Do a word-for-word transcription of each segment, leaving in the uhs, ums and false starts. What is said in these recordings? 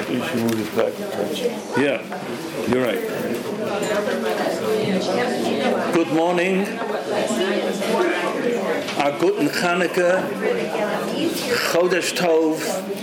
You should move it back. Yeah, you're right. Good morning. A guten Chanukah, Chodesh Tov,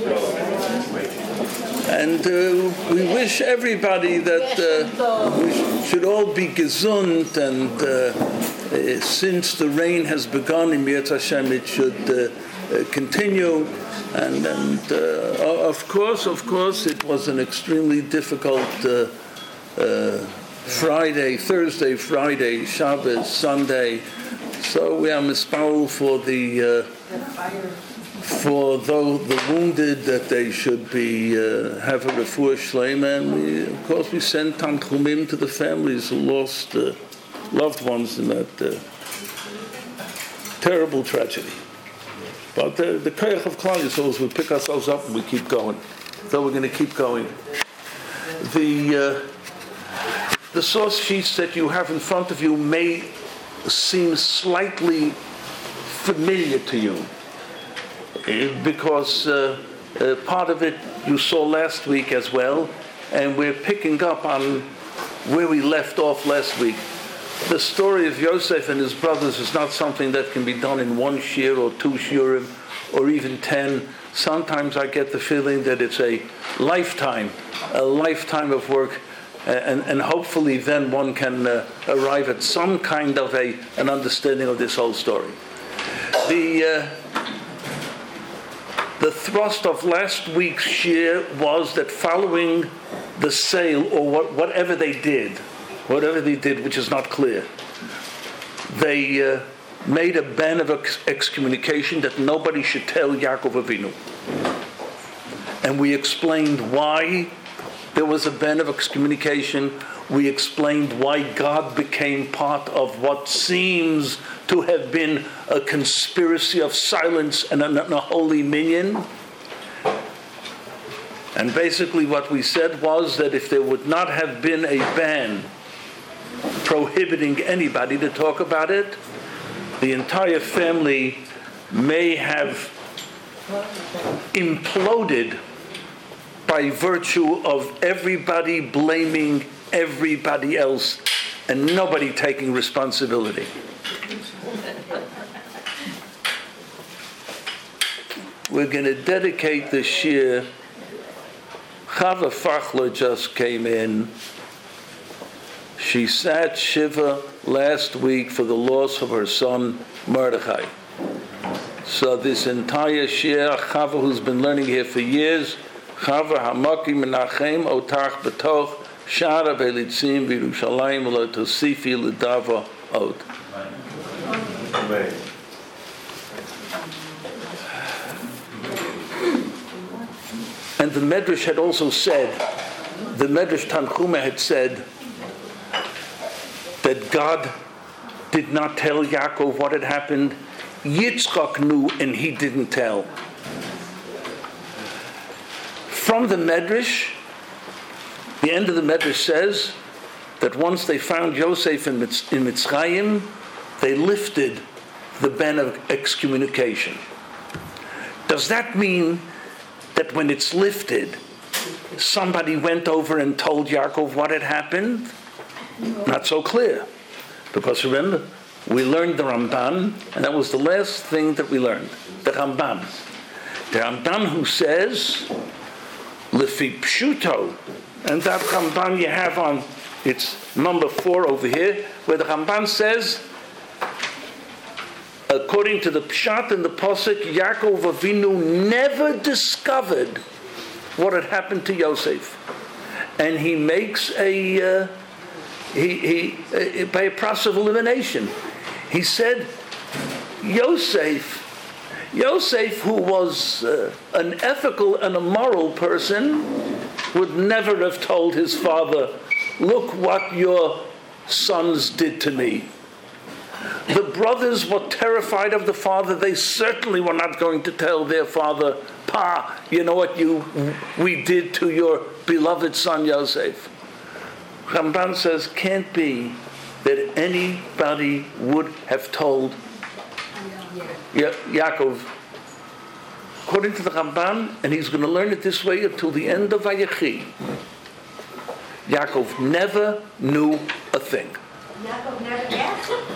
and uh, we wish everybody that uh, we should all be gesund, and uh, uh, since the rain has begun in Yirtzeh Hashem, it should uh, uh, continue. And, and uh, of course, of course, it was an extremely difficult uh, uh, Friday, Thursday, Friday, Shabbos, Sunday. So we are mispowered for the uh, for those the wounded, that they should be uh, have a refuah shleima, and we, of course, we send tanchumim to the families who lost uh, loved ones in that uh, terrible tragedy. But the, the koyach of Klal Yisrael is we pick ourselves up and we keep going. So we're going to keep going. The uh, the source sheets that you have in front of you may seem slightly familiar to you, because uh, uh, part of it you saw last week as well, and we're picking up on where we left off last week. The story of Yosef and his brothers is not something that can be done in one shir or two shirim or even ten. Sometimes I get the feeling that it's a lifetime, a lifetime of work, and, and hopefully then one can uh, arrive at some kind of a an understanding of this whole story. The uh, the thrust of last week's shir was that following the sale, or what, whatever they did, whatever they did, which is not clear, they uh, made a ban of ex- excommunication that nobody should tell Yaakov Avinu. And we explained why there was a ban of excommunication. We explained why God became part of what seems to have been a conspiracy of silence and an unholy minion. And basically what we said was that if there would not have been a ban prohibiting anybody to talk about it, the entire family may have imploded by virtue of everybody blaming everybody else and nobody taking responsibility. We're going to dedicate the shir. Chava Fachler just came in. She sat Shiva last week for the loss of her son Mordechai. So this entire shir, Chava, who's been learning here for years, Chava Hamaki Menachem Otach Betoch Shara Belitzim V'Yerushalayim Lo Tosifi L'Dava Od. And the Medrash had also said, the Medrash Tanchuma had said that God did not tell Yaakov what had happened. Yitzchak knew and he didn't tell. From the Medrash, the end of the Medrash says that once they found Yosef in Mitzrayim, they lifted the ban of excommunication. Does that mean that when it's lifted, somebody went over and told Yaakov what had happened? Not so clear. Because remember, we learned the Ramban, and that was the last thing that we learned. The Ramban. The Ramban who says, Lefi Pshuto, and that Ramban you have on, it's number four over here, where the Ramban says, according to the Pshat and the Posuk, Yaakov Avinu never discovered what had happened to Yosef. And he makes a, uh, he, he uh, by a process of elimination. He said, Yosef, Yosef, who was uh, an ethical and a moral person, would never have told his father, look what your sons did to me. The brothers were terrified of the father. They certainly were not going to tell their father, Pa, you know what you we did to your beloved son Yosef. Ramban says, can't be that anybody would have told Ya- Yaakov according to the Ramban, and he's going to learn it this way until the end of Vayechi, Yaakov never knew a thing. Yaakov never asked him?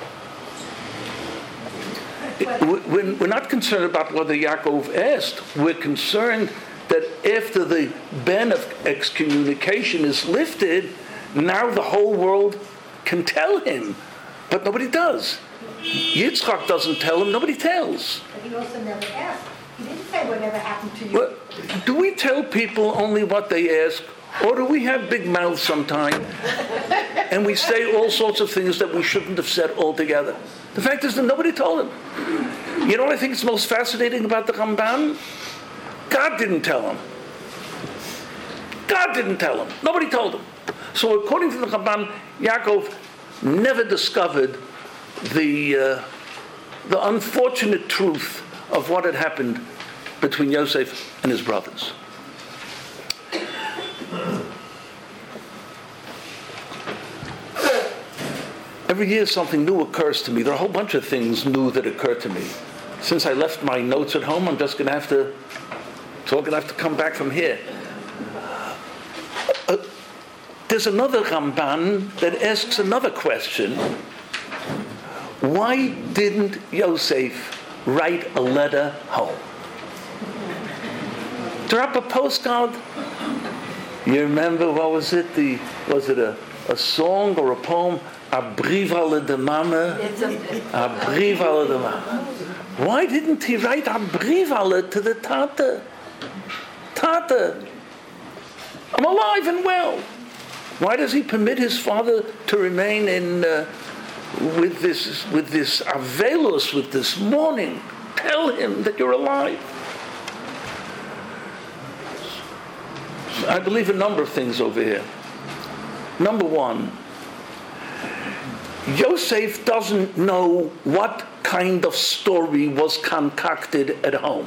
We're we're not concerned about whether Yaakov asked. We're concerned that after the ban of excommunication is lifted, now the whole world can tell him, but nobody does. Yitzchak doesn't tell him, nobody tells. But he also never asked. He didn't say whatever happened to you. Well, do we tell people only what they ask, or do we have big mouths sometime, and we say all sorts of things that we shouldn't have said altogether? The fact is that nobody told him. You know what I think is most fascinating about the Ramban? God didn't tell him. God didn't tell him. Nobody told him. So according to the Ramban, Yaakov never discovered the uh, the unfortunate truth of what had happened between Yosef and his brothers. Every year something new occurs to me. There are a whole bunch of things new that occur to me. Since I left my notes at home, I'm just going to have to talk and have to come back from here. Uh, there's another Ramban that asks another question. Why didn't Yosef write a letter home? Drop a postcard? You remember, what was it? The was it a, a song or a poem? A brief alle de mama. A brief alle de mama. Why didn't he write a brief alle to the Tate? Tate, I'm alive and well. Why does he permit his father to remain in uh, with this with this avelus, with this mourning? Tell him that you're alive. I believe a number of things over here. Number one, Yosef doesn't know what kind of story was concocted at home.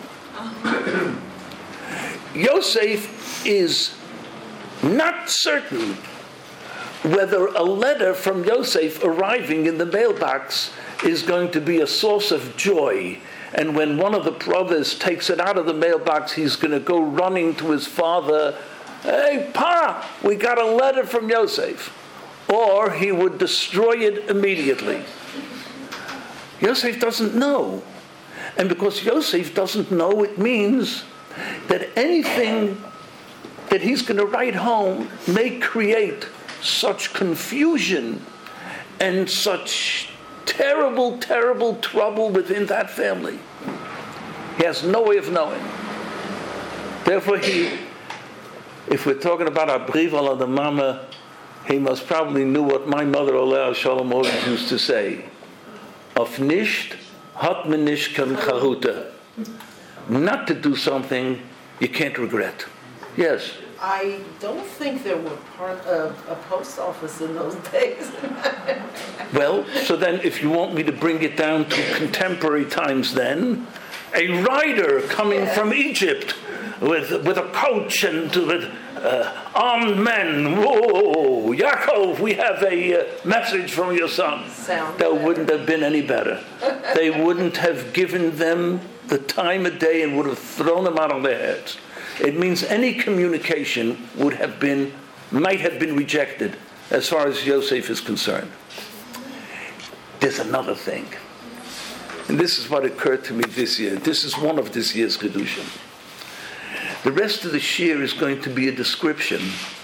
Yosef is not certain whether a letter from Yosef arriving in the mailbox is going to be a source of joy, and when one of the brothers takes it out of the mailbox, he's going to go running to his father, "Hey, Pa, we got a letter from Yosef." Or he would destroy it immediately. Yosef doesn't know. And because Yosef doesn't know, it means that anything that he's going to write home may create such confusion and such terrible, terrible trouble within that family. He has no way of knowing. Therefore, he, if we're talking about a brief ala the mama, he most probably knew what my mother, Oleh Shalom, always used to say. Auf nicht hat man nicht kein Charuta. Not to do something you can't regret. Yes? I don't think there were part of a post office in those days. Well, so then if you want me to bring it down to contemporary times then, a rider coming yeah. from Egypt with with a coach and with uh, armed men. Whoa, Yaakov, we have a uh, message from your son. Sound that better. Wouldn't have been any better. They wouldn't have given them the time of day and would have thrown them out of their heads. It means any communication would have been, might have been rejected as far as Yosef is concerned. There's another thing. And this is what occurred to me this year. This is one of this year's Kedushin. The rest of the shir is going to be a description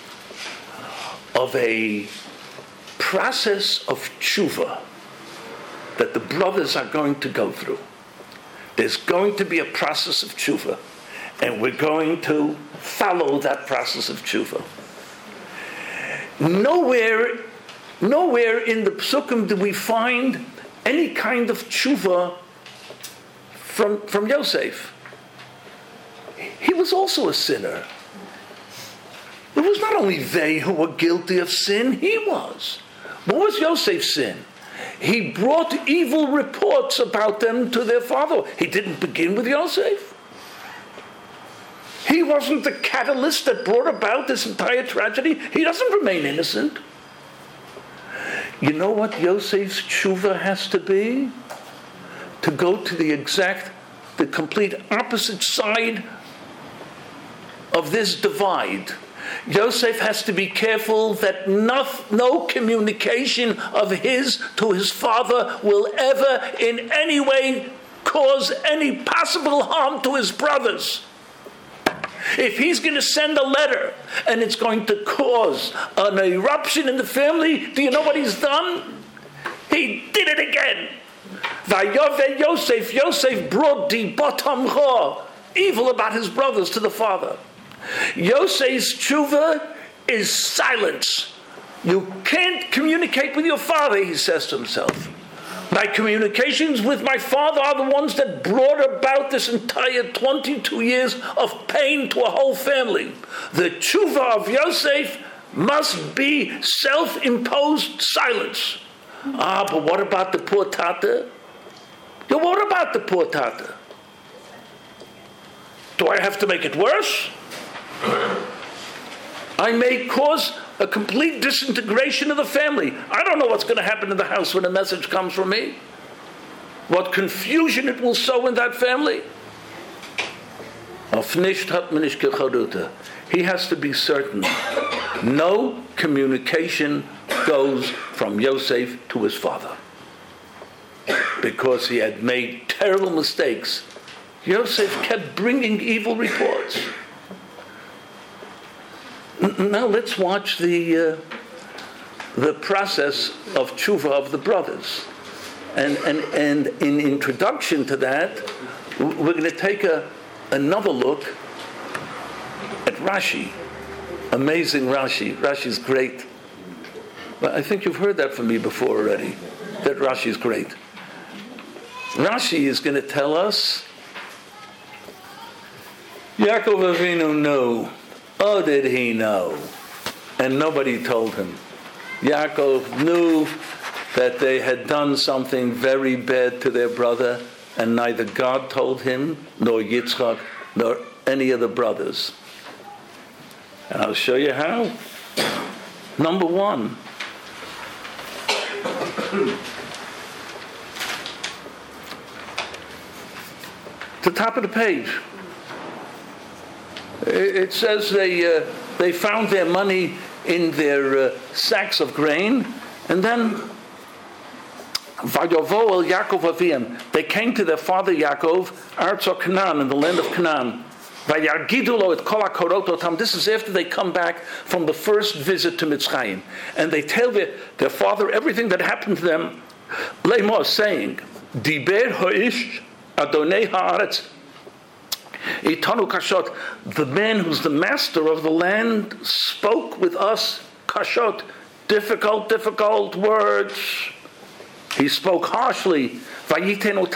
of a process of tshuva that the brothers are going to go through. There's going to be a process of tshuva, and we're going to follow that process of tshuva. Nowhere, nowhere in the psukim do we find any kind of tshuva from, from Yosef. He was also a sinner. It was not only they who were guilty of sin, he was. What was Yosef's sin? He brought evil reports about them to their father. He didn't begin with Yosef. He wasn't the catalyst that brought about this entire tragedy. He doesn't remain innocent. You know what Yosef's tshuva has to be? To go to the exact the complete opposite side of this divide. Yosef has to be careful that no, no communication of his to his father will ever in any way cause any possible harm to his brothers. If he's going to send a letter and it's going to cause an eruption in the family, do you know what he's done? He did it again. Vayove Yosef, Yosef brought di botam ra, evil about his brothers to the father. Yosef's tshuva is silence. You can't communicate with your father, he says to himself. My communications with my father are the ones that brought about this entire twenty-two years of pain to a whole family. The tshuva of Yosef must be self-imposed silence. Ah, but what about the poor tata? Yeah, what about the poor tata? Do I have to make it worse? I may cause a complete disintegration of the family. I don't know what's going to happen in the house when a message comes from me. What confusion it will sow in that family. He has to be certain. No communication goes from Yosef to his father. Because he had made terrible mistakes. Yosef kept bringing evil reports. Now let's watch the uh, the process of tshuva of the brothers, and and and in introduction to that, we're going to take a another look at Rashi. Amazing Rashi. Rashi's great. But I think you've heard that from me before already. That Rashi's great. Rashi is going to tell us. Yaakov Avinu knew. Oh, did he know? And nobody told him. Yaakov knew that they had done something very bad to their brother, and neither God told him, nor Yitzchak, nor any of the brothers. And I'll show you how. Number one. To the top of the page. It says they uh, they found their money in their uh, sacks of grain, and then Vayovo el Yaakov Avim. They came to their father Yaakov, Arzo Canaan, in the land of Canaan. Vayargidulo et kol hakorototam. This is after they come back from the first visit to Mitzrayim, and they tell their, their father everything that happened to them. Leimor, saying, Diber ho'ish Adonai haaretz. Itanu kashot, the man who's the master of the land spoke with us kashot, difficult, difficult words. He spoke harshly. He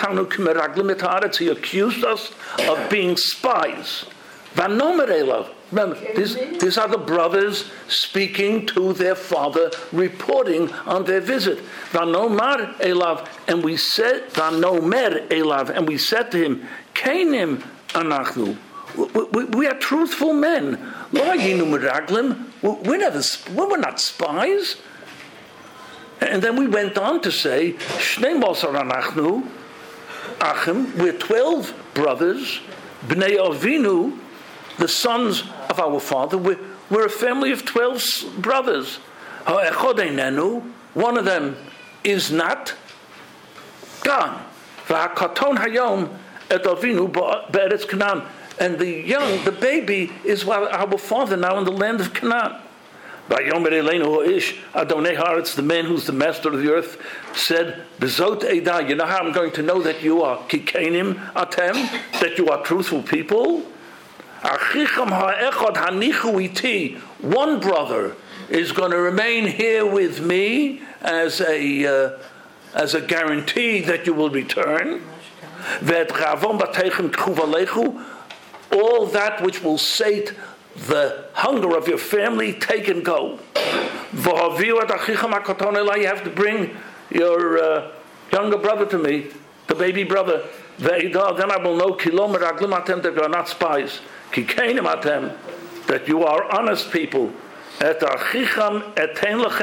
accused us of being spies. Remember, these, these are the brothers speaking to their father, reporting on their visit. Vanomar elav, and we said, Vanomer elav, and we said to him, Kainim anachnu. We, we, we are truthful men. We're never, we're not spies. And then we went on to say, Shnei Mosar anachnu, Achim, we're twelve brothers, Bnei Avinu, the sons of our father. We're, we're a family of twelve brothers. One of them is not gone. And the young, the baby, is our father now in the land of Canaan. The man who's the master of the earth said, you know how I'm going to know that you are kikenim atem, that you are truthful people? One brother is going to remain here with me as a uh, as a guarantee that you will return. All that which will sate the hunger of your family, take and go. You have to bring your uh, younger brother to me, the baby brother. Then I will know that you are not spies, that you are honest people.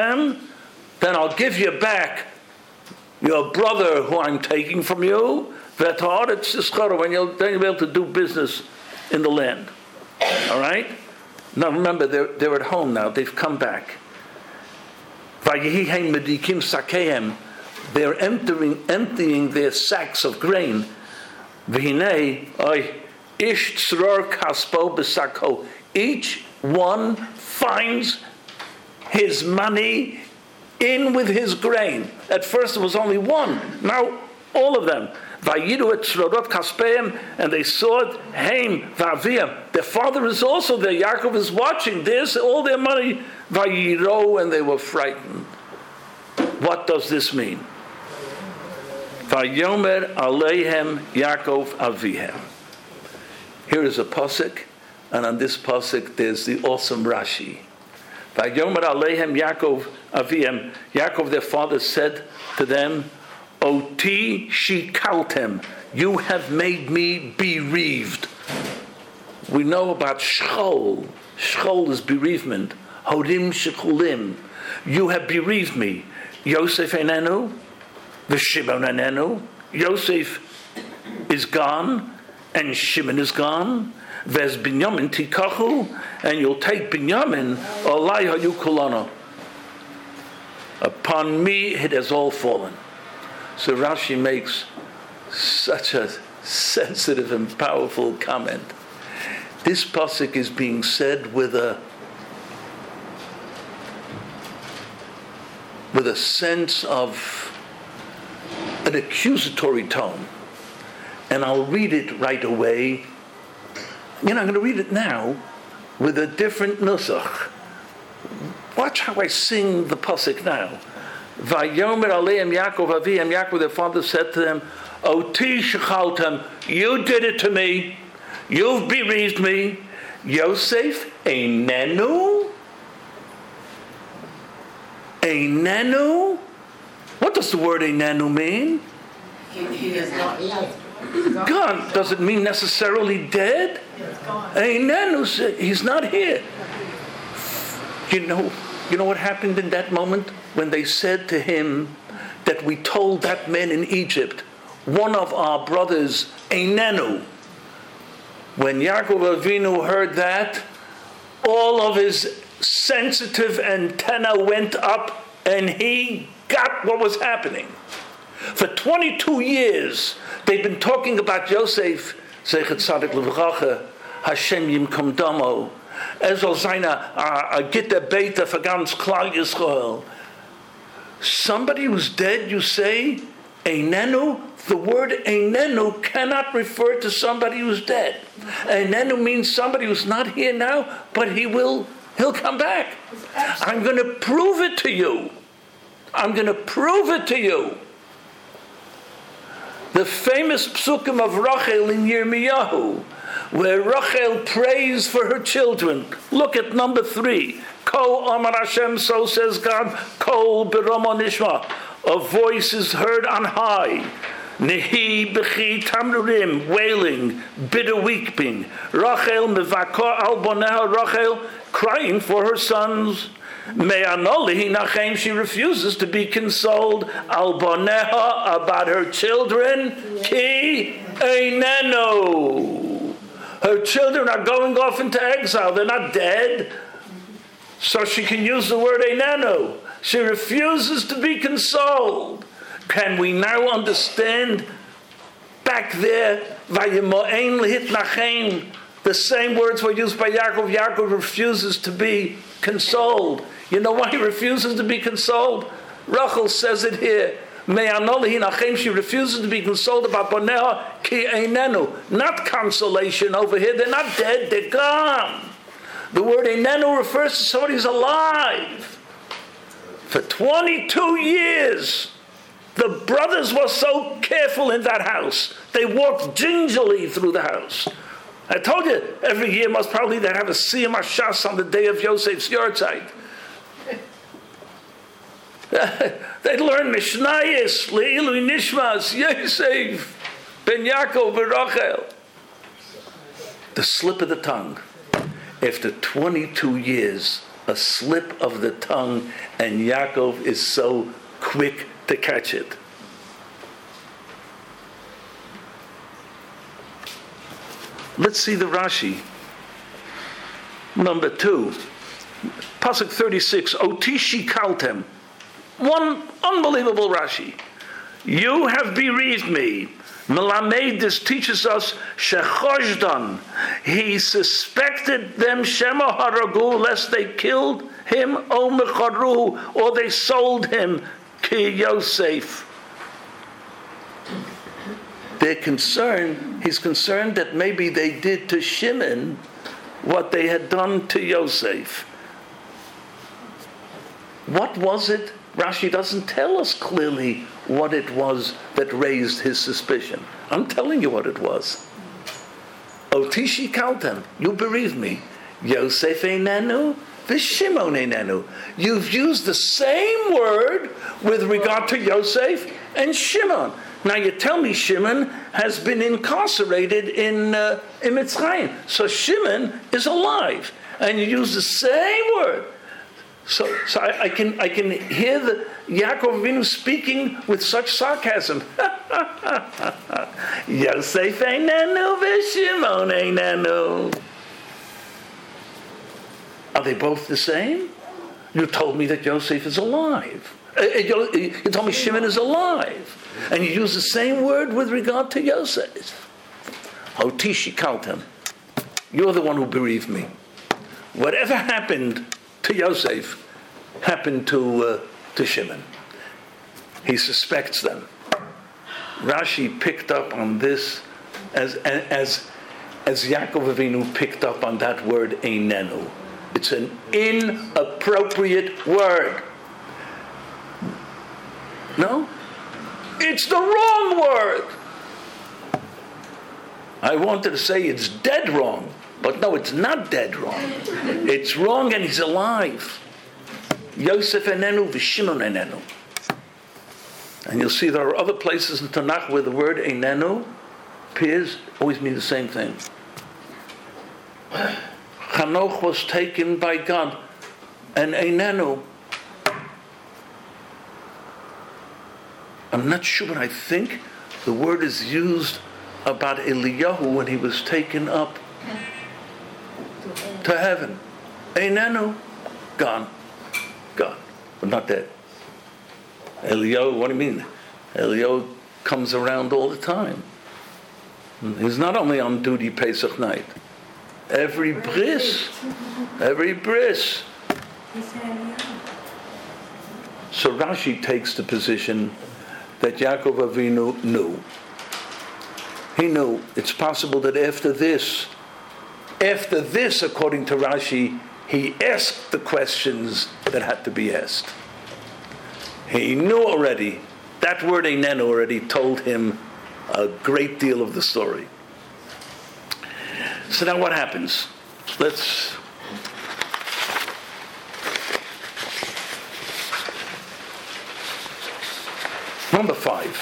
Then I'll give you back your brother who I'm taking from you. when you'll, then you'll be able to do business in the land. All right? Now remember, they're, they're at home now. They've come back. They're emptying, emptying their sacks of grain. Each one finds his money in with his grain. At first it was only one. Now all of them. And they saw it. Haim, their father is also there. Yaakov is watching. There's all their money. And they were frightened. What does this mean? Vayomer Aleihem Yaakov Avihem. Here is a pasuk, and on this pasuk there's the awesome Rashi. Vayomer Aleihem Yaakov Avihem. Yaakov, their father, said to them, Oti shikaltem, you have made me bereaved. We know about shchol. Shchol is bereavement. Horim shekulim. You have bereaved me. Yosef enenu, v'Shimon enenu. Yosef is gone, and Shimon is gone. V'ez Binyamin tikachu, and you'll take Binyamin. Olai hayu kulano. Upon me it has all fallen. So Rashi makes such a sensitive and powerful comment. This pasuk is being said with a with a sense of an accusatory tone. And I'll read it right away. You know, I'm going to read it now with a different nusach. Watch how I sing the pasuk now. Vayomer Aleim Yaakov Avihem. Yaakov, their father, said to them, Oti shechaltem, you did it to me. You've bereaved me. Yosef einenu. Einenu? What does the word einenu mean? He, he is not. Gone. Does it mean necessarily dead? Einenu, he's not here. You know, you know what happened in that moment when they said to him that we told that man in Egypt, one of our brothers, einenu. When Yaakov Avinu heard that, all of his sensitive antenna went up and he got what was happening. For twenty-two years, they've been talking about Yosef, Zechet Tzadik Levracha, Hashem Yimkom Damo, Ezol Zaina, a Gitta Beita for ganz Klal Yisrael. Somebody who's dead, you say, Einenu? The word Einenu cannot refer to somebody who's dead. Einenu means somebody who's not here now, but he will, he'll come back. I'm going to prove it to you. I'm going to prove it to you. The famous psukim of Rachel in Yirmiyahu, where Rachel prays for her children. Look at number three. Kol Amar Hashem, so says God, Kol B'Rama Nishma. A voice is heard on high. Nehi B'chi Tamrurim, wailing, bitter weeping. Rachel Mevakah Al Boneha, Rachel crying for her sons. Me'anolihi Nachem, she refuses to be consoled. Al Boneha, about her children. Ki Einenu. Her children are going off into exile. They're not dead. So she can use the word Einenu. She refuses to be consoled. Can we now understand back there, Vayemo'en lehit nachem, the same words were used by Yaakov. Yaakov refuses to be consoled. You know why he refuses to be consoled? Rachel says it here. Me'anolihi nachem, she refuses to be consoled about Boneha ki einenu. Not consolation over here. They're not dead, they're gone. The word einenu refers to somebody who's alive. For twenty-two years, the brothers were so careful in that house. They walked gingerly through the house. I told you, every year most probably they'd have a Siyam Hashas on the day of Yosef's Yortzeit. They'd learn Mishnayos, Le'ilui Nishmas, Yosef, Ben Yaakov, Rachel. The slip of the tongue. After twenty-two years, a slip of the tongue, and Yaakov is so quick to catch it. Let's see the Rashi. Number two. Pasuk thirty-six. Otishi kaltem. One unbelievable Rashi. You have bereaved me. Melamed, this teaches us, Shechojdan. He suspected them, Shema haragu, lest they killed him, O mecharu, or they sold him, Ki Yosef. They're concerned, he's concerned that maybe they did to Shimon what they had done to Yosef. What was it? Rashi doesn't tell us clearly what it was that raised his suspicion. I'm telling you what it was. Otishi kaltem, you bereaved me. Yosef einenu, v'Shimon einenu. You've used the same word with regard to Yosef and Shimon. Now you tell me Shimon has been incarcerated in uh, in Mitzrayim. So Shimon is alive. And you use the same word. So, so I, I can I can hear the Yaakov Avinu speaking with such sarcasm. Yosef einenu v'Shimon einenu. Are they both the same? You told me that Yosef is alive. Uh, you, you told me Shimon is alive. And you use the same word with regard to Yosef. Otishi kaltem. You're the one who bereaved me. Whatever happened to Yosef happened to uh, to Shimon. He suspects them. Rashi picked up on this as as as Yaakov Avinu picked up on that word einenu. It's an inappropriate word. No? It's the wrong word. I wanted to say it's dead wrong. But no, it's not dead wrong. It's wrong and he's alive. Yosef enenu v'Shimon enenu. And you'll see there are other places in Tanakh where the word enenu appears, always mean the same thing. Hanoch was taken by God, and enenu. I'm not sure, but I think the word is used about Eliyahu when he was taken up to heaven. Einenu, gone. Gone. But not dead. Eliyahu, what do you mean? Eliyahu comes around all the time. He's not only on duty Pesach night. Every bris. Every bris. So Rashi takes the position that Yaakov Avinu knew. He knew it's possible that after this, After this, according to Rashi, he asked the questions that had to be asked. He knew already, that word einenu already told him a great deal of the story. So now what happens? Let's... Number five.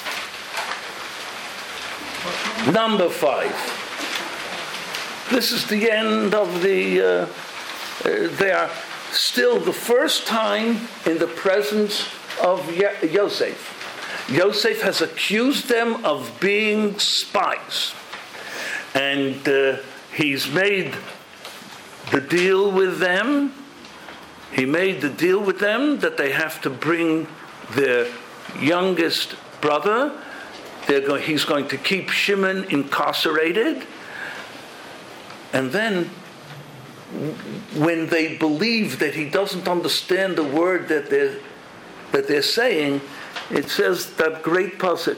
Number five. This is the end of the, uh, uh, they are still the first time in the presence of Ye- Yosef. Yosef has accused them of being spies. And uh, he's made the deal with them. He made the deal with them that they have to bring their youngest brother. They're go- he's going to keep Shimon incarcerated. And then, when they believe that he doesn't understand the word that they're, that they're saying, it says that great pasuk.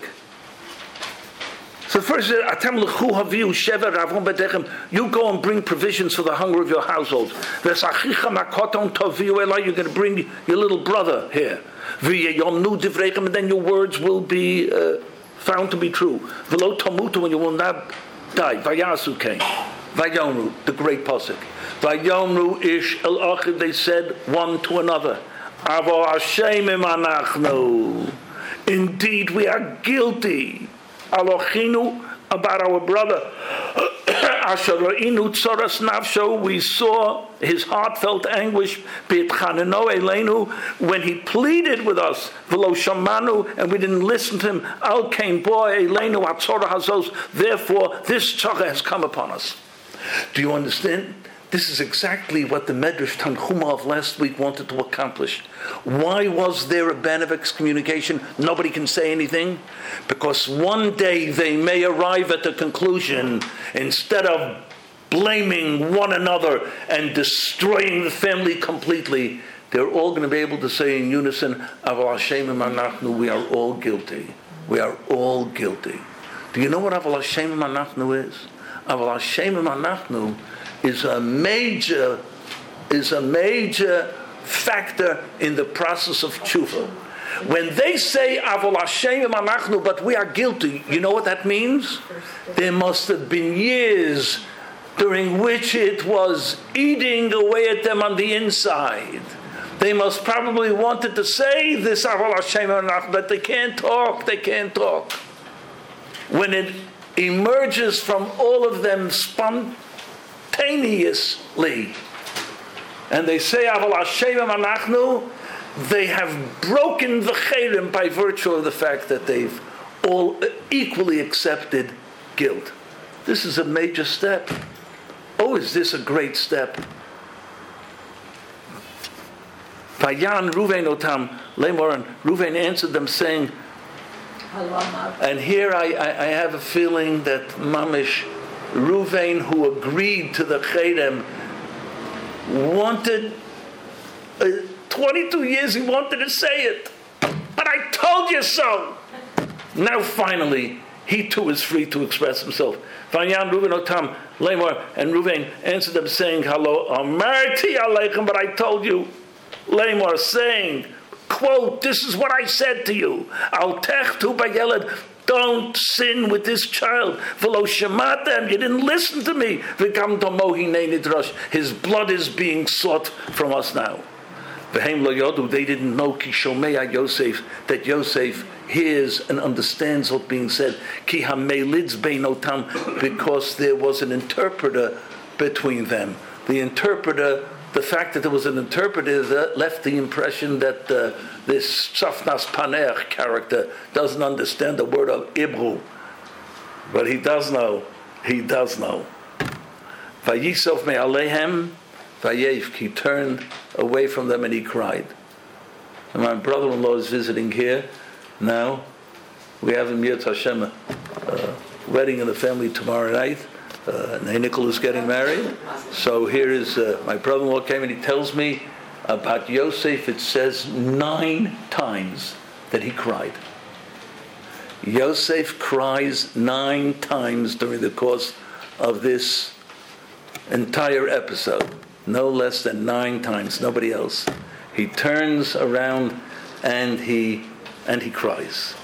So first, you go and bring provisions for the hunger of your household. You're going to bring your little brother here. And then your words will be uh, found to be true. And you will not die. Vayomru, the great pasuk. Vayomru ish el achid, they said one to another. Avo Hashemim anachnu. Indeed, we are guilty. Alochinu, about our brother. asher ra'inu tzoras nafsho, we saw his heartfelt anguish, b'itchaneno eleinu, when he pleaded with us, v'lo shamanu, and we didn't listen to him, al kein bo eleinu hatzorah hazos, therefore this tzara has come upon us. Do you understand? This is exactly what the Medrash Tanchuma of last week wanted to accomplish. Why was there a ban of excommunication? Nobody can say anything. Because one day they may arrive at the conclusion, instead of blaming one another and destroying the family completely, they're all going to be able to say in unison, Aval Hashem Anachnu, we are all guilty. We are all guilty. Do you know what Aval Hashem Anachnu is? Aval Hashem Anachnu is a major, is a major factor in the process of tshuva. When they say Avol Hashem Anachnu, but we are guilty, you know what that means? There must have been years during which it was eating away at them on the inside. They must probably wanted to say this Avol Hashem Anachnu, but they can't talk, they can't talk. When it emerges from all of them spontaneously, Simultaneously, and they say Aval Hashem Anachnu, they have broken the Cherem by virtue of the fact that they've all equally accepted guilt. This is a major step. Oh, is this a great step? Vayan Ruvain Otam Lemor, and Ruvain answered them saying, and here I, I, I have a feeling that Mamish Ruvain, who agreed to the Cherem, wanted, uh, twenty-two years he wanted to say it. But I told you so. Now finally, he too is free to express himself. Vayam Ruvain Otam Lemor, and Ruvain answered them saying, Hello, Amarti Aleichem, but I told you, Lemor, saying, quote, this is what I said to you. Al techtu bayeled, don't sin with this child. V'lo shematem, you didn't listen to me. V'gam tomohi nei nidrosh, his blood is being sought from us now. V'hem lo yodu, they didn't know ki shomea Yosef, that Yosef hears and understands what's being said. Ki hamelidz beinotam, because there was an interpreter between them. The interpreter, the fact that there was an interpreter that left the impression that uh, this Safnas Paner character doesn't understand the word of Hebrew. But he does know. He does know. Vayisov me alehem, vayev. He turned away from them and he cried. And my brother-in-law is visiting here now. We have a Mir Hashem uh, wedding in the family tomorrow night. Uh, Nicole is getting married. So here is, uh, my brother-in-law came and he tells me about Yosef. It says nine times that he cried. Yosef cries nine times during the course of this entire episode. No less than nine times, nobody else. He turns around and he and he cries.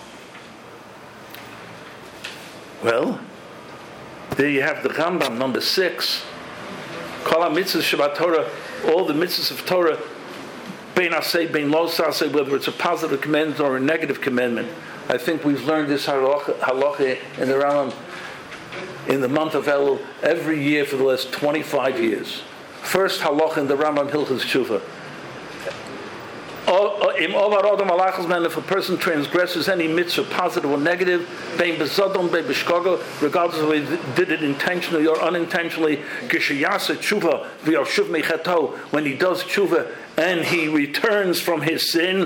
Well, there you have the Rambam, number six. Kol ha-mitzvahs Shabbat Torah, all the mitzvahs of Torah, bein aseh, bein lo aseh, whether it's a positive commandment or a negative commandment. I think we've learned this halacha in the Rambam in the month of Elul every year for the last twenty-five years. First halacha in the Rambam Hilchos Tshuva. If a person transgresses any mitzvah, positive or negative, regardless of whether he did it intentionally or unintentionally, when he does tshuva and he returns from his sin,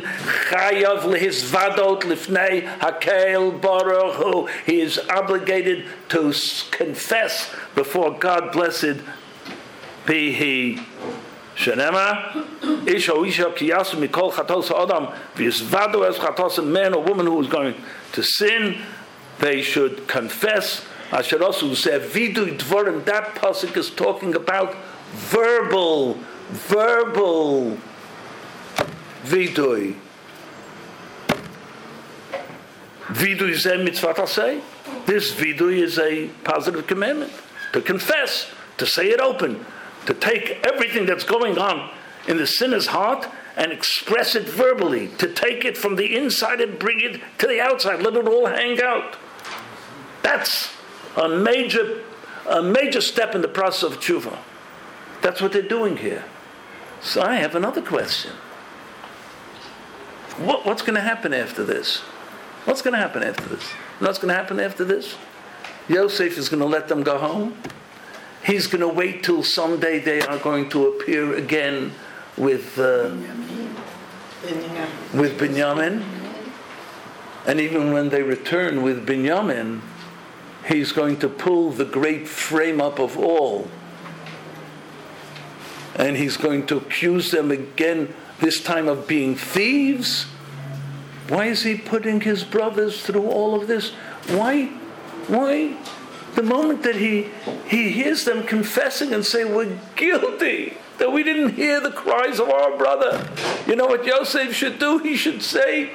he is obligated to confess before God, blessed be He. Shenema, Isha Isha Kiyasu Mikol Chatos Adam, Visvado as Chatos, a man or woman who is going to sin, they should confess. I should also say, Vidu Dvorim, that pasuk is talking about verbal, verbal Vidui. Vidui is a mitzvah say. This Vidui is a positive commandment. To confess, to say it open, to take everything that's going on in the sinner's heart and express it verbally, to take it from the inside and bring it to the outside, let it all hang out. That's a major, a major step in the process of tshuva. That's what they're doing here. So I have another question. What, what's going to happen after this? What's going to happen after this? You know what's going to happen after this? Yosef is going to let them go home. He's going to wait till someday they are going to appear again with uh, with Binyamin. And even when they return with Binyamin, he's going to pull the great frame up of all. And he's going to accuse them again, this time of being thieves. Why is he putting his brothers through all of this? Why? Why? The moment that he he hears them confessing and say, we're guilty, that we didn't hear the cries of our brother. You know what Yosef should do? He should say,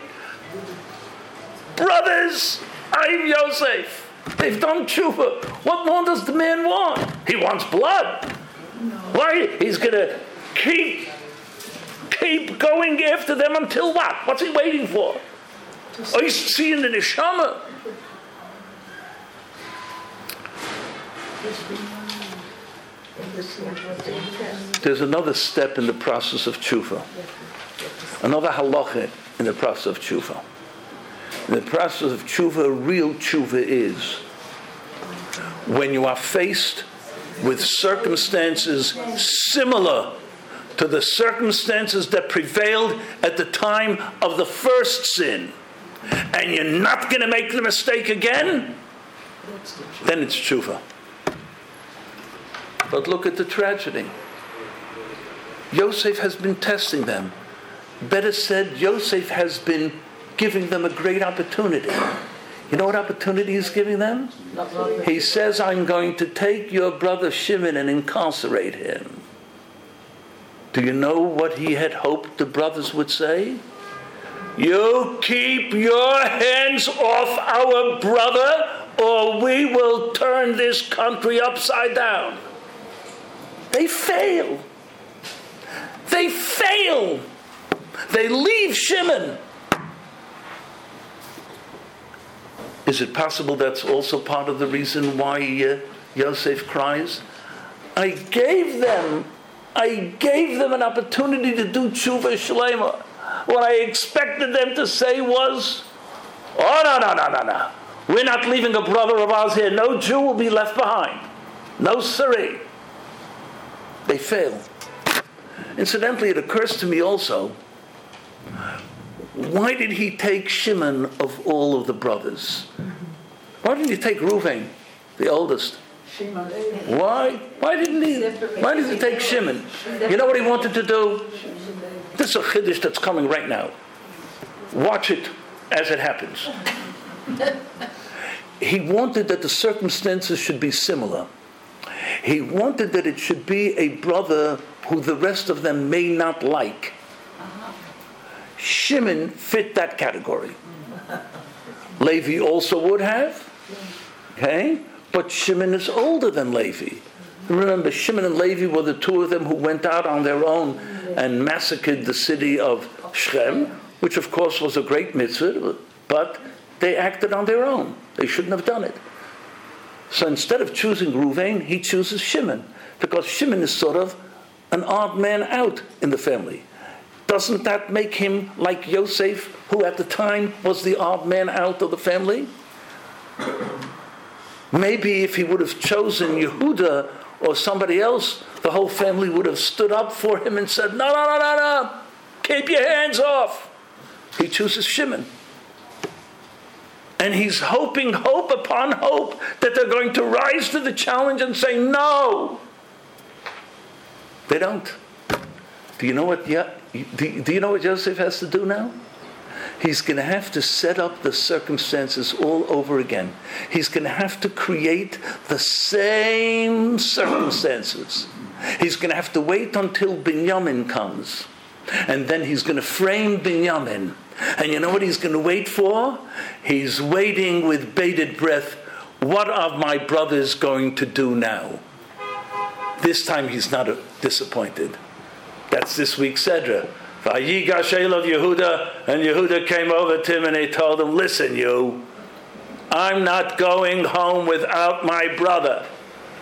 brothers, I'm Yosef. They've done tshuva. What more does the man want? He wants blood. Why? He's going to keep, keep going after them until what? What's he waiting for? Oh, he's seeing the neshama. There's another step in the process of tshuva. Another halacha in the process of tshuva. In the process of tshuva, real tshuva is when you are faced with circumstances similar to the circumstances that prevailed at the time of the first sin, and you're not going to make the mistake again, then it's tshuva. But look at the tragedy. Yosef has been testing them. Better said, Yosef has been giving them a great opportunity. You know what opportunity he's giving them? He says, I'm going to take your brother Shimon and incarcerate him. Do you know what he had hoped the brothers would say? You keep your hands off our brother, or we will turn this country upside down. They fail. They fail. They leave Shimon. Is it possible that's also part of the reason why uh, Yosef cries? I gave them, I gave them an opportunity to do tshuva shlema. What I expected them to say was, oh, no, no, no, no, no. We're not leaving a brother of ours here. No Jew will be left behind. No siree. They fail. Incidentally, it occurs to me also, why did he take Shimon of all of the brothers? Why didn't he take Reuven, the oldest? Why? Why didn't he? Why did he take Shimon? You know what he wanted to do? This is a chiddush that's coming right now. Watch it as it happens. He wanted that the circumstances should be similar. He wanted that it should be a brother who the rest of them may not like. Shimon fit that category. Levi also would have. Okay? But Shimon is older than Levi. Remember, Shimon and Levi were the two of them who went out on their own and massacred the city of Shechem, which of course was a great mitzvah, but they acted on their own. They shouldn't have done it. So instead of choosing Reuven, he chooses Shimon, because Shimon is sort of an odd man out in the family. Doesn't that make him like Yosef, who at the time was the odd man out of the family? Maybe if he would have chosen Yehuda or somebody else, the whole family would have stood up for him and said, no, no, no, no, no, keep your hands off. He chooses Shimon. And he's hoping, hope upon hope, that they're going to rise to the challenge and say, no. They don't. Do you know what, do, do you know what Joseph has to do now? He's going to have to set up the circumstances all over again. He's going to have to create the same circumstances. He's going to have to wait until Binyamin comes. And then he's going to frame Binyamin. And you know what he's going to wait for? He's waiting with bated breath. What are my brothers going to do now? This time he's not disappointed. That's this week's Sedra. Vayigash Elav Yehuda, and Yehuda came over to him and he told him, listen, you, I'm not going home without my brother.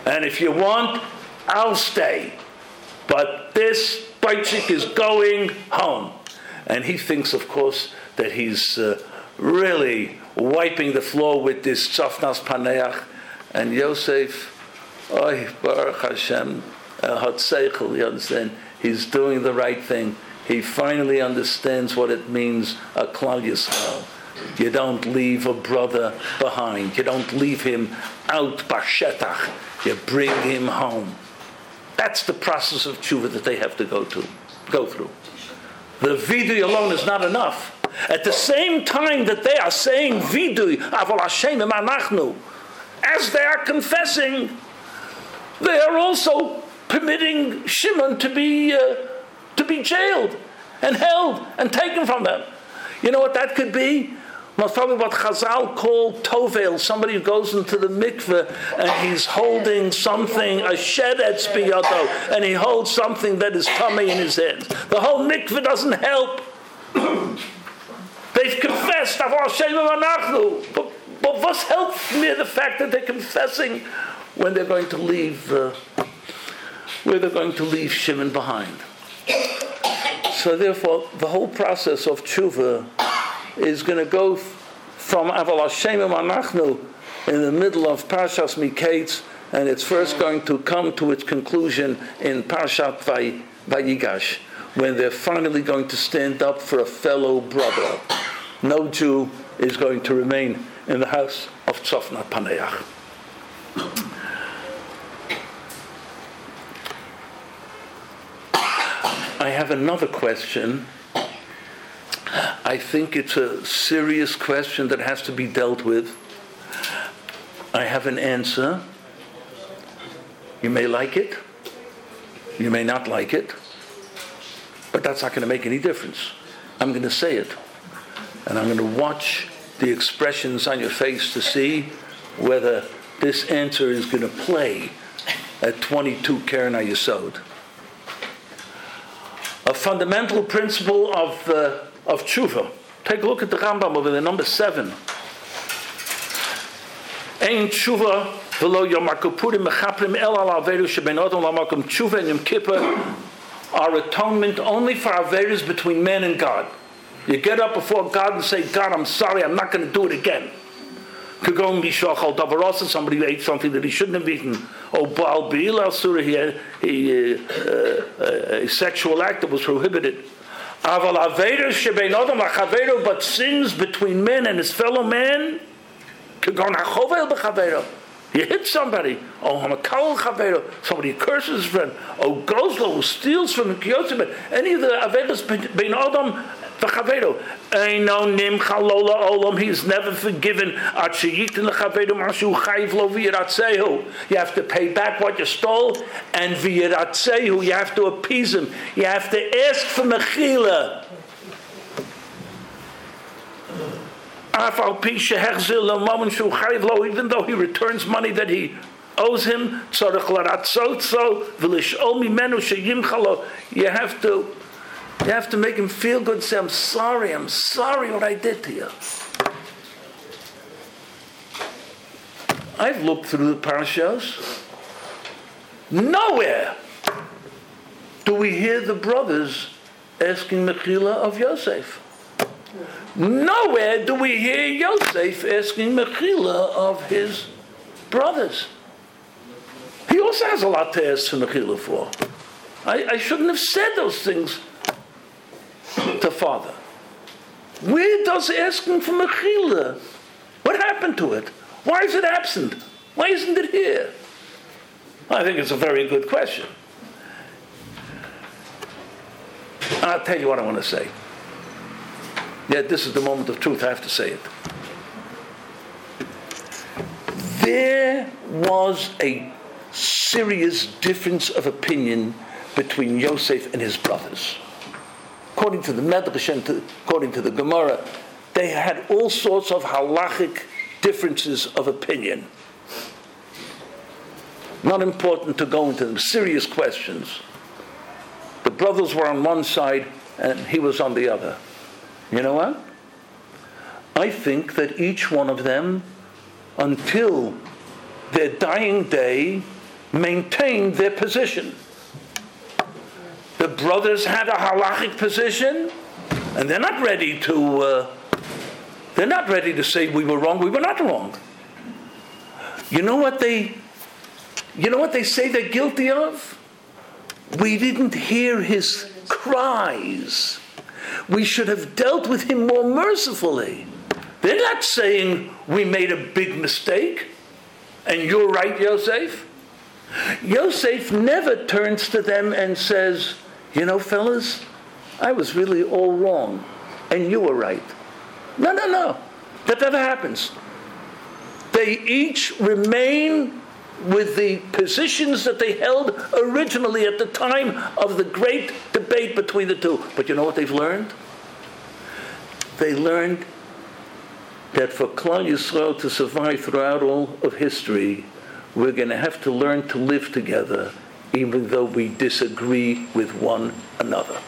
And if you want, I'll stay. But this Baichik is going home. And he thinks, of course, that he's uh, really wiping the floor with this Tzafnas Paneach. And Yosef, oy, Baruch Hashem, Hat Seichel, you understand? He's doing the right thing. He finally understands what it means, a Klal Yisrael. You don't leave a brother behind. You don't leave him out Bashetach. You bring him home. That's the process of tshuva that they have to go to, go through. The vidui alone is not enough. At the same time that they are saying vidui, Aval Hashem Anachnu, as they are confessing, they are also permitting Shimon to be uh, to be jailed and held and taken from them. You know what that could be? Well, probably what Chazal called tovel, somebody who goes into the mikveh and he's holding something, a sheretz biyodo, and he holds something that is tummy in his hands. The whole mikveh doesn't help. They've confessed, but, but what's helped me the fact that they're confessing when they're going to leave, uh, where they're going to leave Shimon behind. So therefore, the whole process of tshuva is going to go from Aval Hashem Anachnu in the middle of Parshas Miketz, and it's first going to come to its conclusion in Parshat Vayigash, when they're finally going to stand up for a fellow brother. No Jew is going to remain in the house of Tzafnas Paneach. I have another question. I think it's a serious question that has to be dealt with. I have an answer. You may like it. You may not like it. But that's not going to make any difference. I'm going to say it. And I'm going to watch the expressions on your face to see whether this answer is going to play at twenty-two Keren HaYesod. A fundamental principle of uh, of tshuva. Take a look at the Rambam over there, number seven. Ein tshuva v'lo yom ha'kipurim mechaprim el al averu shebein adam lamakom tshuva and Yom Kippur are atonement only for averos between man and God. You get up before God and say, God, I'm sorry, I'm not going to do it again. Kagon bishachal davarosa, somebody ate something that he shouldn't have eaten. Oh, Baal Be'il al Surah, he had he, uh, uh, a sexual act that was prohibited. Aval averos shebein adam lachavero, but sins between man and his fellow man. Kagon hachovel b'chavero. You hit somebody. Oh, hamakal chavero. Somebody curses his friend. Oh, gozlo, who steals from him. Any of the averos bein adam v'chavero. Eino nim chalola olam. He's never forgiven. At sheyitin lechavero mashu chayiv lo v'yiratzehu. You have to pay back what you stole, and v'yiratzehu, you have to appease him. You have to ask for mechila. Even though he returns money that he owes him, you have to you have to make him feel good. Say, I'm sorry, I'm sorry what I did to you. I've looked through the parashas. Nowhere do we hear the brothers asking mechila of Yosef. Nowhere do we hear Yosef asking mechila of his brothers. He also has a lot to ask for mechila for. I, I shouldn't have said those things to father. Where does asking for mechila? What happened to it? Why is it absent? Why isn't it here? I think it's a very good question. I'll tell you what I want to say. Yet this is the moment of truth, I have to say it. There was a serious difference of opinion between Yosef and his brothers. According to the Medrash and to, according to the Gemara, they had all sorts of halachic differences of opinion. Not important to go into them, serious questions. The brothers were on one side and he was on the other. You know what? I think that each one of them, until their dying day, maintained their position. The brothers had a halachic position, and they're not ready to, uh, they're not ready to say we were wrong, we were not wrong. You know what they, you know what they say they're guilty of? We didn't hear his cries. We should have dealt with him more mercifully. They're not saying we made a big mistake, and you're right, Yosef. Yosef never turns to them and says, you know, fellas, I was really all wrong, and you were right. No, no, no. That never happens. They each remain with the positions that they held originally at the time of the great debate between the two. But you know what they've learned? They learned that for Klal Yisrael to survive throughout all of history, we're going to have to learn to live together, even though we disagree with one another.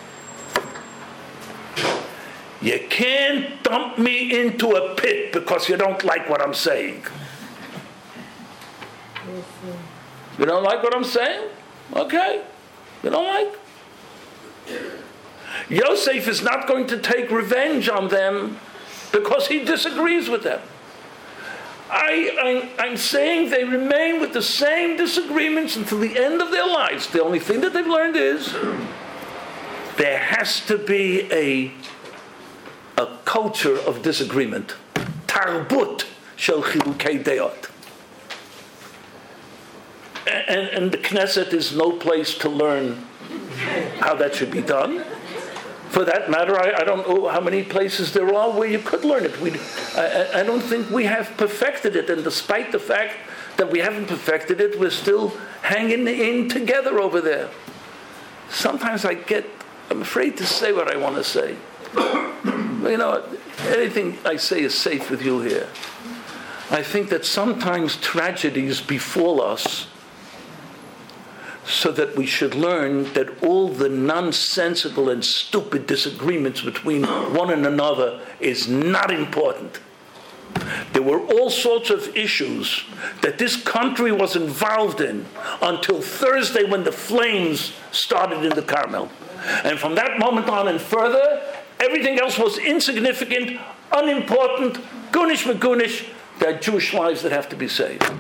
You can't dump me into a pit because you don't like what I'm saying. You don't like what I'm saying? Okay. You don't like? Yosef is not going to take revenge on them because he disagrees with them. I, I, I'm saying they remain with the same disagreements until the end of their lives. The only thing that they've learned is there has to be a, a culture of disagreement. Tarbut shel chilukei deot. And, and the Knesset is no place to learn how that should be done. For that matter, I, I don't know how many places there are where you could learn it. We, I, I don't think we have perfected it, and despite the fact that we haven't perfected it, we're still hanging in together over there. Sometimes I get, I'm afraid to say what I want to say. You know, anything I say is safe with you here. I think that sometimes tragedies befall us so that we should learn that all the nonsensical and stupid disagreements between one and another is not important. There were all sorts of issues that this country was involved in until Thursday when the flames started in the Carmel. And from that moment on and further, everything else was insignificant, unimportant, gunish magunish. There are Jewish lives that have to be saved.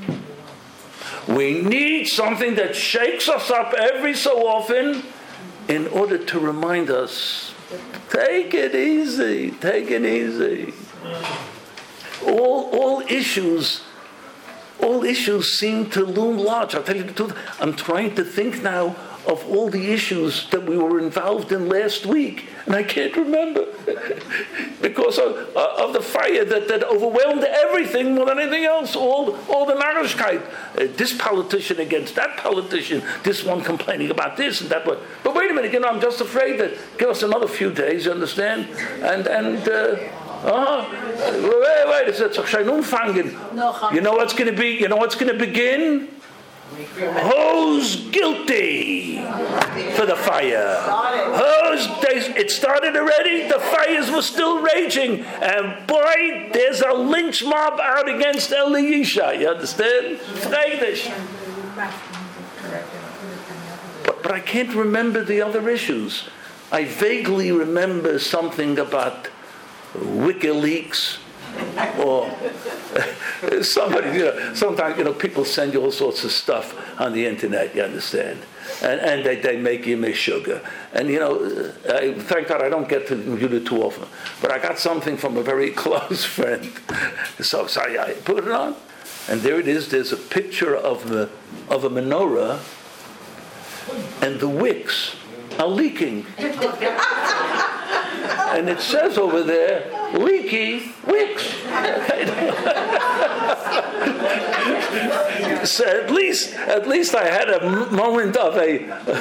We need something that shakes us up every so often in order to remind us, take it easy, take it easy. All, all issues, all issues seem to loom large. I'll tell you the truth. I'm trying to think now of all the issues that we were involved in last week, and I can't remember because of, of the fire that, that overwhelmed everything more than anything else. All, all the narishkeit, uh, this politician against that politician, this one complaining about this and that one. But wait a minute, you know, I'm just afraid that give us another few days, you understand? And and. Uh, Uh-huh. Wait, wait, it's a umfangen. You know what's going to be? You know what's going to begin? Who's guilty for the fire? Who's? It started already. The fires were still raging, and boy, there's a lynch mob out against Eli Yisha. You understand? But, but I can't remember the other issues. I vaguely remember something about WikiLeaks, or somebody, you know, sometimes, you know, people send you all sorts of stuff on the internet, you understand, and, and they, they make you miss sugar. And, you know, I, thank God I don't get to the computer too often, but I got something from a very close friend, so, so I, I put it on, and there it is. There's a picture of the of a menorah, and the wicks are leaking. And it says over there, leaky wicks. So at least, at least I had a m- moment of a.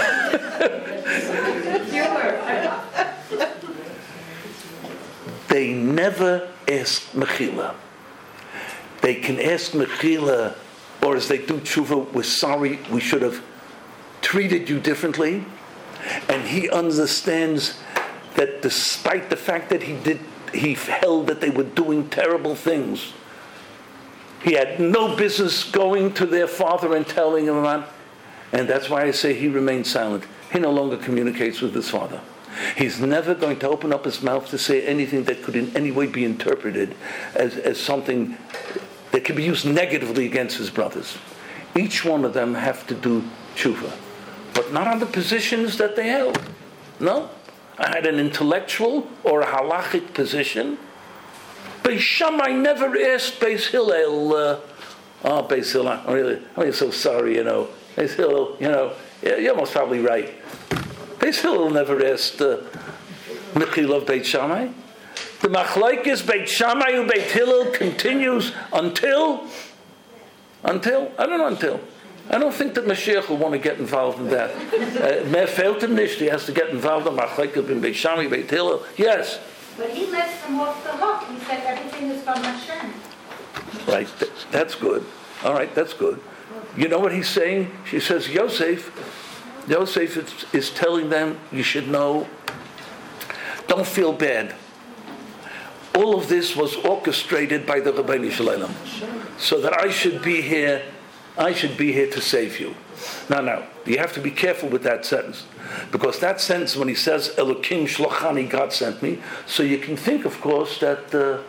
They never ask mechila. They can ask mechila, or as they do tshuva, we're sorry, we should have treated you differently. And he understands that despite the fact that he did, he held that they were doing terrible things, He had no business going to their father and telling him about, and that's why I say he remained silent. He no longer communicates with his father. He's never going to open up his mouth to say anything that could in any way be interpreted as, as something that could be used negatively against his brothers. Each one of them have to do tshuva, but not on the positions that they held. No. I had an intellectual or a halachic position. Beis Shammai never asked Beis Hillel, uh, oh, Beis Hillel, I'm really, I'm so sorry, you know. Beis Hillel, you know, yeah, you're most probably right. Beis Hillel never asked uh, Mechila of Beit Shammai. The machlokes Beit Shammai and Beit Hillel continues until, until, I don't know until. I don't think that Mashiach will want to get involved in that. Mehr fehlt him nicht. He has to get involved in machlokes in Beit Shammai, Beit Hillel. Yes. But he lets them off the hook. He said everything is from Hashem. Right. That's good. All right. That's good. You know what he's saying? She says, Yosef, Yosef is, is telling them, you should know, don't feel bad. All of this was orchestrated by the Rabbeinu Shalom, so that I should be here, I should be here to save you. Now, now, you have to be careful with that sentence, because that sentence, when he says, Elokim shlochani, God sent me, so you can think, of course, that uh,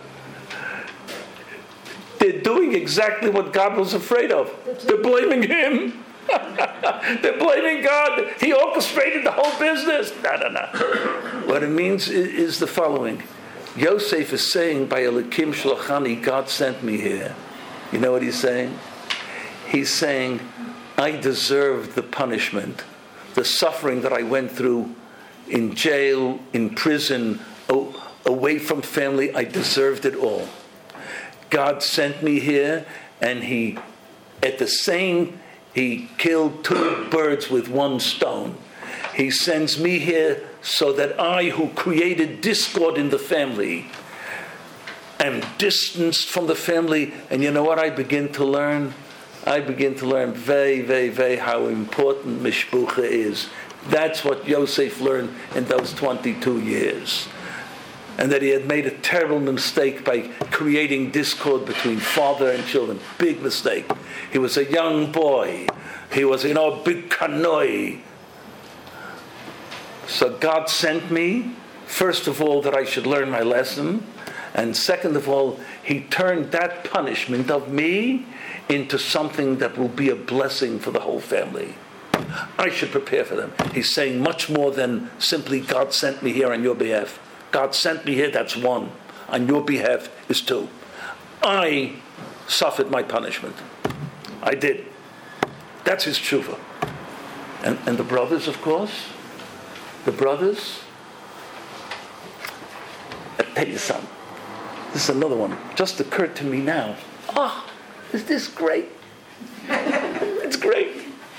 they're doing exactly what God was afraid of. They're blaming him. They're blaming God. He orchestrated the whole business. No, no, no. What it means is, is the following. Yosef is saying, by Elokim shlochani, God sent me here. You know what he's saying? He's saying, I deserved the punishment, the suffering that I went through in jail, in prison, away from family. I deserved it all. God sent me here, and he, at the same, he killed two birds with one stone. He sends me here so that I, who created discord in the family, am distanced from the family. And you know what I begin to learn? I begin to learn very, very, very how important mishpucha is. That's what Yosef learned in those twenty-two years. And that he had made a terrible mistake by creating discord between father and children. Big mistake. He was a young boy. He was, you know, a big kanoi. So God sent me, first of all, that I should learn my lesson. And second of all, he turned that punishment of me into something that will be a blessing for the whole family. I should prepare for them. He's saying much more than simply God sent me here on your behalf. God sent me here, that's one. On your behalf is two. I suffered my punishment. I did. That's his tshuva. And, and the brothers, of course, the brothers, I'll tell you something. This is another one. Just occurred to me now. Oh, is this great? It's great.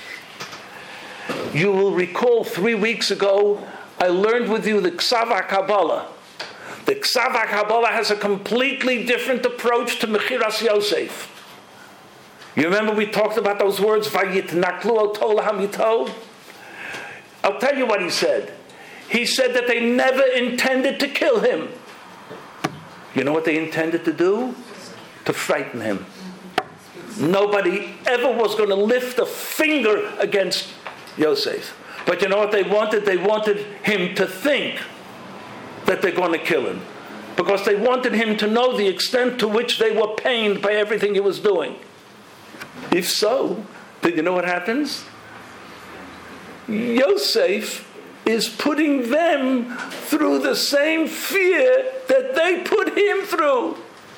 You will recall three weeks ago, I learned with you the Ksav HaKabbalah. The Ksav HaKabbalah has a completely different approach to Mechiras Yosef. You remember we talked about those words, Vayitnaklu otol hamito? I'll tell you what he said. He said that they never intended to kill him. You know what they intended to do? To frighten him. Nobody ever was going to lift a finger against Yosef. But you know what they wanted? They wanted him to think that they're going to kill him. Because they wanted him to know the extent to which they were pained by everything he was doing. If so, then you know what happens? Yosef is putting them through the same fear that they put him through.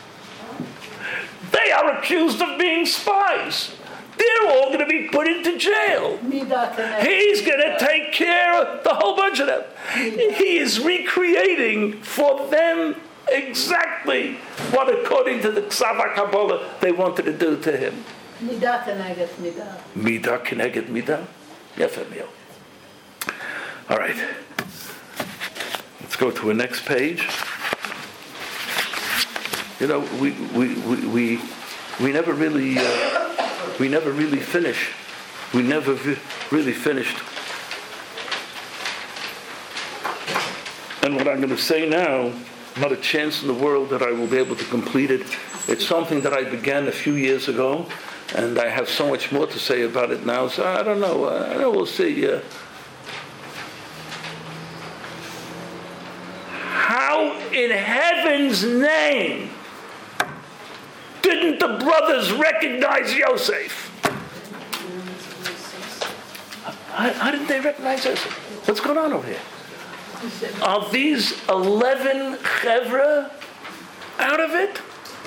They are accused of being spies. They're all going to be put into jail. He's going to take care of the whole bunch of them. He is recreating for them exactly what, according to the Ksav HaKabbalah, they wanted to do to him. Midah keneget midah. Midah keneget midah. Yefe mio. All right. Let's go to the next page. You know, we we we we, we never really uh, we never really finish. We never vi- really finished. And what I'm going to say now not a chance in the world that I will be able to complete it. It's something that I began a few years ago, and I have so much more to say about it now. So I don't know. I don't know. We'll see. Uh, how in heaven's name didn't the brothers recognize Yosef? How, how didn't they recognize Yosef? What's going on over here? Are these eleven chevra out of it?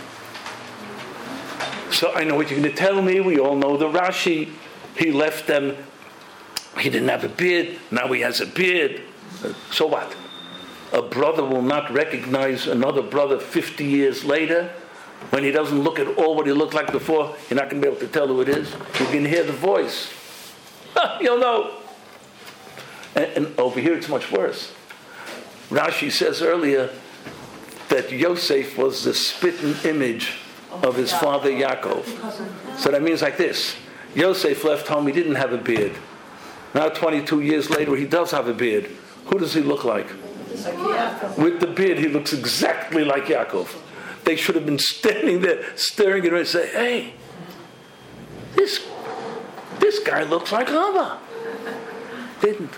So I know what you're going to tell me. We all know the Rashi. He left them. He didn't have a beard. Now he has a beard. So what? A brother will not recognize another brother fifty years later when he doesn't look at all what he looked like before. You're not going to be able to tell who it is. You can hear the voice. You'll know. And, and over here it's much worse. Rashi says earlier that Yosef was the spitting image of his father Yaakov. So that means like this. Yosef left home, he didn't have a beard. Now twenty-two years later, he does have a beard. Who does he look like? With the beard, he looks exactly like Yaakov. They should have been standing there, staring at him and say, hey, this, this guy looks like Abba. Didn't.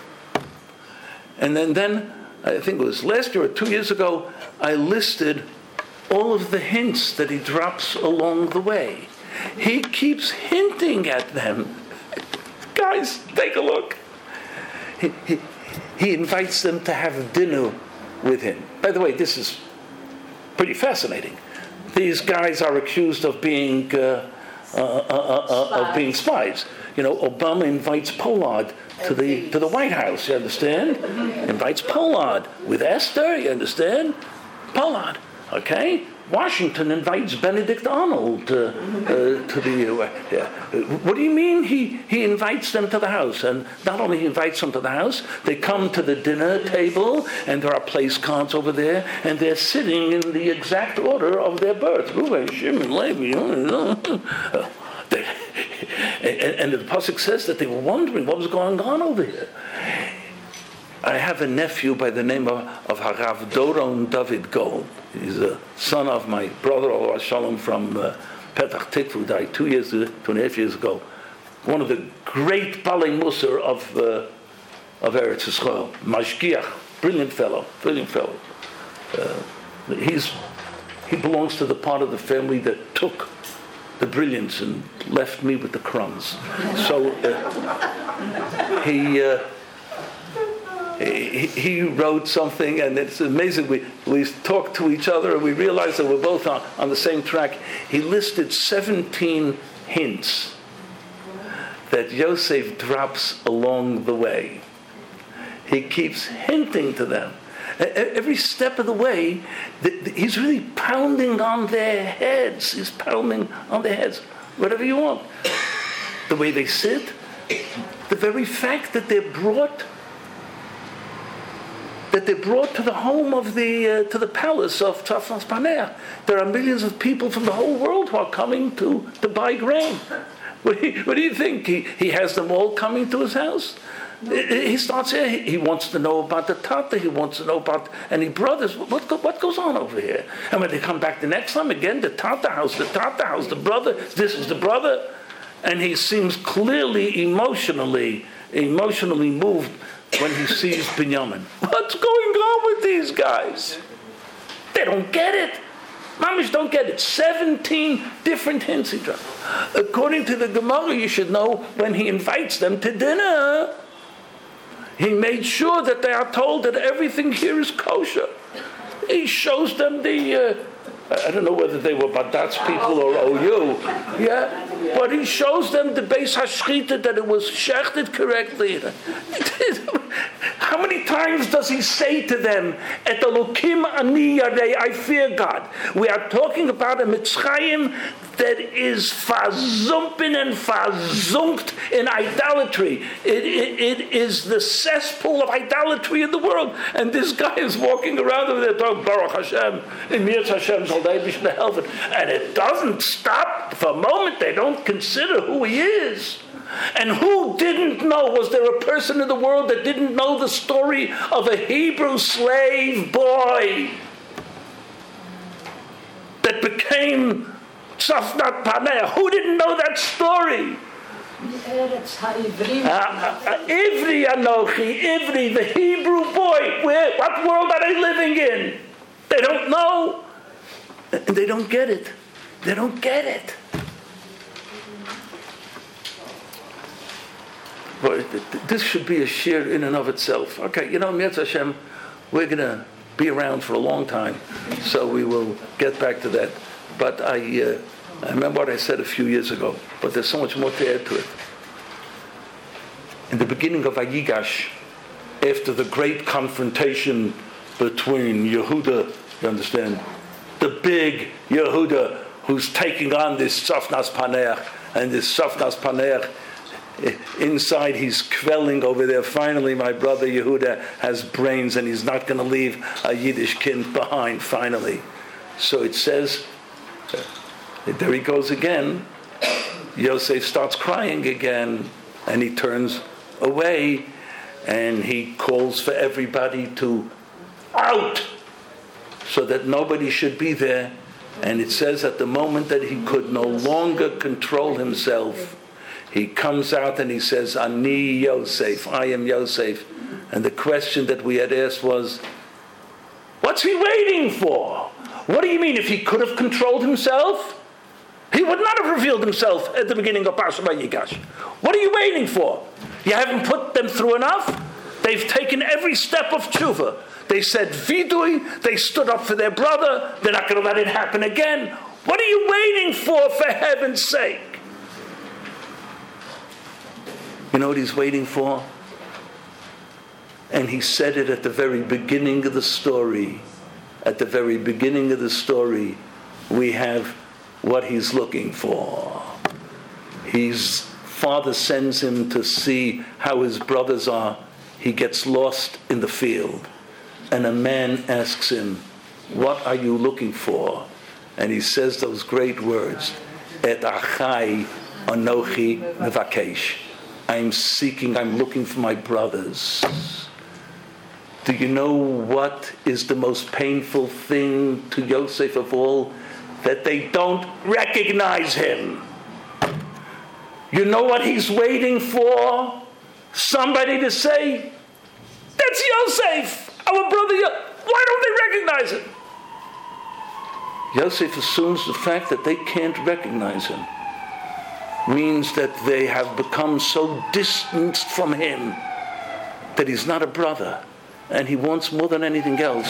And then, then, I think it was last year or two years ago, I listed all of the hints that he drops along the way. He keeps hinting at them. Guys, take a look. He, he, he invites them to have dinner with him. By the way, this is pretty fascinating. These guys are accused of being uh, uh, uh, uh, uh, of being spies. You know, Obama invites Pollard to the to the White House. You understand? Invites Pollard with Esther. You understand? Pollard. Okay. Washington invites Benedict Arnold uh, uh, to the. Uh, yeah. What do you mean? He he invites them to the house, and not only he invites them to the house, they come to the dinner table, and there are place cards over there, and they're sitting in the exact order of their birth. Reuben, Shimon, Levi. Uh, they, and, and the pasuk says that they were wondering what was going on over here. I have a nephew by the name of, of Harav Doron David Gold. He's a son of my brother, Allah Shalom, from uh, Petach Tikva, who died two years, two and a half years ago. One of the great Balei Musar of uh, of Eretz Yisrael, Mashgiach, brilliant fellow, brilliant fellow. Uh, he's he belongs to the part of the family that took the brilliance and left me with the crumbs. So uh, he. Uh, He, he wrote something, and it's amazing. We, we talked to each other, and we realized that we're both on, on the same track. He listed seventeen hints that Yosef drops along the way. He keeps hinting to them. Every step of the way, he's really pounding on their heads. He's pounding on their heads. Whatever you want. The way they sit, the very fact that they're brought that they're brought to the home of the uh, to the palace of Tzafnas Paneah. There are millions of people from the whole world who are coming to, to buy grain. What do, you, what do you think? He he has them all coming to his house. He starts here. He, he wants to know about the Tata. He wants to know about any brothers. What what goes on over here? And when they come back the next time again, the Tata house, the Tata house, the brother. This is the brother, and he seems clearly emotionally emotionally moved when he sees Binyamin. What's going on with these guys? They don't get it. Mamish don't get it. Seventeen different hints he dropped. According to the Gemara, you should know when he invites them to dinner, he made sure that they are told that everything here is kosher. He shows them the, uh, I don't know whether they were Badatz people or O U, yeah, but he shows them the Beis Hashchita, that it was shechted correctly. How many times does he say to them, "Et Elokim ani yarei," I fear God? We are talking about a Mitzrayim that is fazumpen and fazunkt in idolatry. It, it, it is the cesspool of idolatry in the world. And this guy is walking around over there talking, Baruch Hashem, in Mirz Hashem, and it doesn't stop for a moment. They don't consider who he is. And who didn't know? Was there a person in the world that didn't know the story of a Hebrew slave boy that became Tzafnat Paneach. Who didn't know that story? Uh, uh, Ivri Anochi, Ivri, the Hebrew boy. Where, what world are they living in? They don't know. And they don't get it. They don't get it. But this should be a shir in and of itself. Okay, you know, Mitzvah Hashem, we're going to be around for a long time, so we will get back to that. But I, uh, I remember what I said a few years ago, but there's so much more to add to it. In the beginning of Vayigash, after the great confrontation between Yehuda, you understand, the big Yehuda who's taking on this Tzafnas Paneach, and this Tzafnas Paneach, inside he's quelling over there. Finally, my brother Yehuda has brains and he's not going to leave a Yiddish kind behind, finally. So it says, uh, there he goes again. Yosef starts crying again and he turns away and he calls for everybody to out so that nobody should be there. And it says at the moment that he could no longer control himself, he comes out and he says, Ani Yosef, I am Yosef. And the question that we had asked was, what's he waiting for? What do you mean? If he could have controlled himself, he would not have revealed himself at the beginning of Parshat Vayigash. What are you waiting for? You haven't put them through enough? They've taken every step of tshuva. They said vidui, they stood up for their brother, they're not going to let it happen again. What are you waiting for, for heaven's sake? You know what he's waiting for? And he said it at the very beginning of the story. At the very beginning of the story, we have what he's looking for. His father sends him to see how his brothers are. He gets lost in the field. And a man asks him, what are you looking for? And he says those great words, Et achai anochi mevakesh. I'm seeking, I'm looking for my brothers. Do you know what is the most painful thing to Yosef of all? That they don't recognize him. You know what he's waiting for? Somebody to say, that's Yosef, our brother. Why don't they recognize him? Yosef assumes the fact that they can't recognize him means that they have become so distanced from him that he's not a brother, and he wants more than anything else.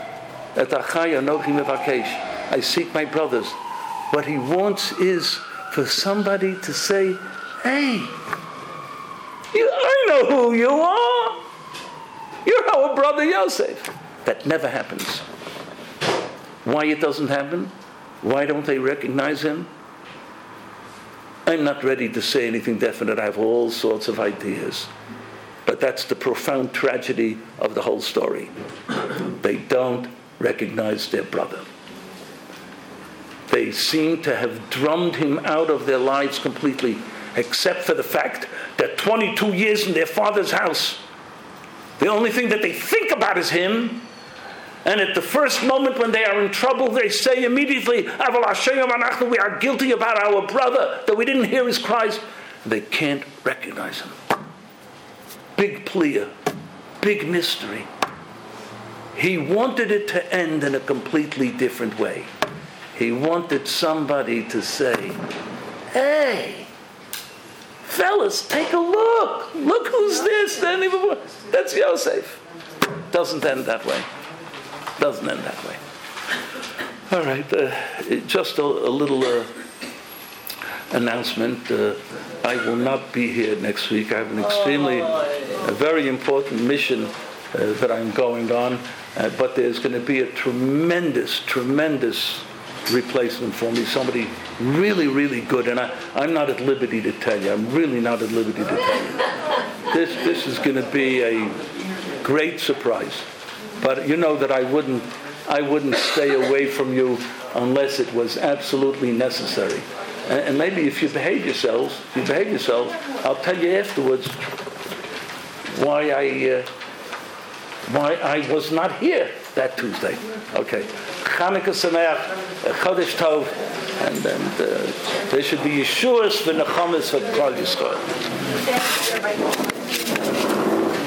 I seek my brothers. What he wants is for somebody to say, hey, you, I know who you are. You're our brother Yosef. That never happens. Why it doesn't happen? Why don't they recognize him? I'm not ready to say anything definite. I have all sorts of ideas. But that's the profound tragedy of the whole story. They don't recognize their brother. They seem to have drummed him out of their lives completely, except for the fact that twenty-two years in their father's house, the only thing that they think about is him. And at the first moment when they are in trouble, they say immediately, Aval Hashem Anachnu, we are guilty about our brother, that we didn't hear his cries. They can't recognize him. Big plea, big mystery. He wanted it to end in a completely different way. He wanted somebody to say, hey, fellas, take a look. Look who's this. That's Yosef. Doesn't end that way. Doesn't end that way. All right, uh, just a, a little uh, announcement. Uh, I will not be here next week. I have an extremely, a very important mission uh, that I'm going on, uh, but there's going to be a tremendous, tremendous replacement for me. Somebody really, really good, and I, I'm not at liberty to tell you. I'm really not at liberty to tell you. This, this is going to be a great surprise. But you know that I wouldn't, I wouldn't stay away from you unless it was absolutely necessary. And, and maybe if you behave yourselves, if you behave yourselves, I'll tell you afterwards why I, uh, why I was not here. that Tuesday. Okay. Chanukah Sameach, Chodesh Tov, and then uh, there should be Yeshuas v'Nechamas for Klal Yisrael.